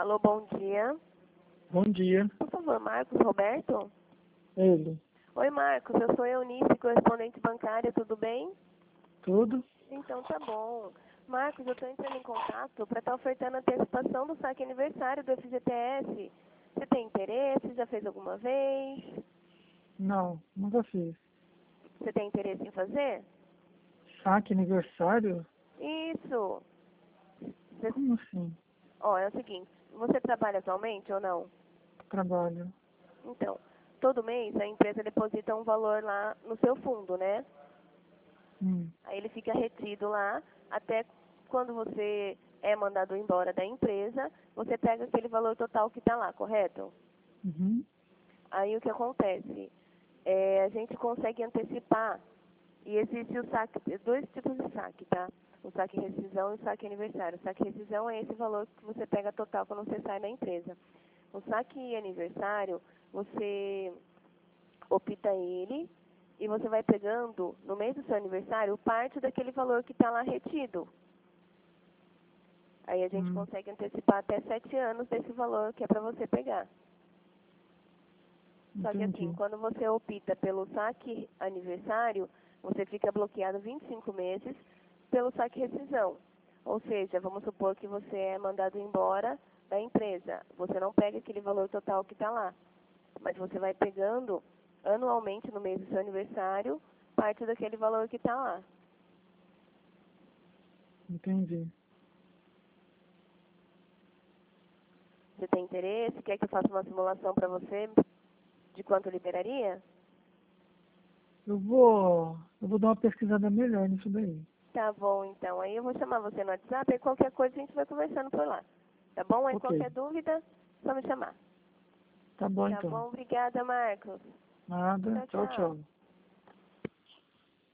Alô, bom dia. Bom dia. Por favor, Marcos Roberto? Ele. Oi, Marcos, eu sou Eunice, correspondente bancária, tudo bem? Tudo? Então tá bom. Marcos, eu estou entrando em contato para estar ofertando a antecipação do saque aniversário do FGTS. Você tem interesse? Já fez alguma vez? Não, nunca fiz. Você tem interesse em fazer? Saque aniversário? Isso. Como assim? Ó, é o seguinte, você trabalha atualmente ou não? Trabalho. Então, todo mês a empresa deposita um valor lá no seu fundo, né? Aí ele fica retido lá até quando você é mandado embora da empresa, você pega aquele valor total que está lá, correto? Uhum. Aí o que acontece? A gente consegue antecipar e existe o saque, dois tipos de saque, tá? O saque rescisão e o saque aniversário. O saque rescisão é esse valor que você pega total quando você sai da empresa. O saque aniversário, você opta ele e você vai pegando, no mês do seu aniversário, parte daquele valor que está lá retido. Aí a gente consegue antecipar até 7 anos desse valor que é para você pegar. Só que Entendi. assim, quando você opta pelo saque aniversário, você fica bloqueado 25 meses pelo saque rescisão. Ou seja, vamos supor que você é mandado embora da empresa. Você não pega aquele valor total que está lá, mas você vai pegando anualmente no mês do seu aniversário parte daquele valor que está lá. Entendi. Você tem interesse? Quer que eu faça uma simulação para você de quanto liberaria? Eu vou dar uma pesquisada melhor nisso daí. Tá bom, então. Aí eu vou chamar você no WhatsApp e qualquer coisa a gente vai conversando por lá. Tá bom? Aí Ok. qualquer dúvida, só me chamar. Tá bom Tá então. bom? Obrigada, Marcos. Nada. Tchau, Tchau, tchau. tchau.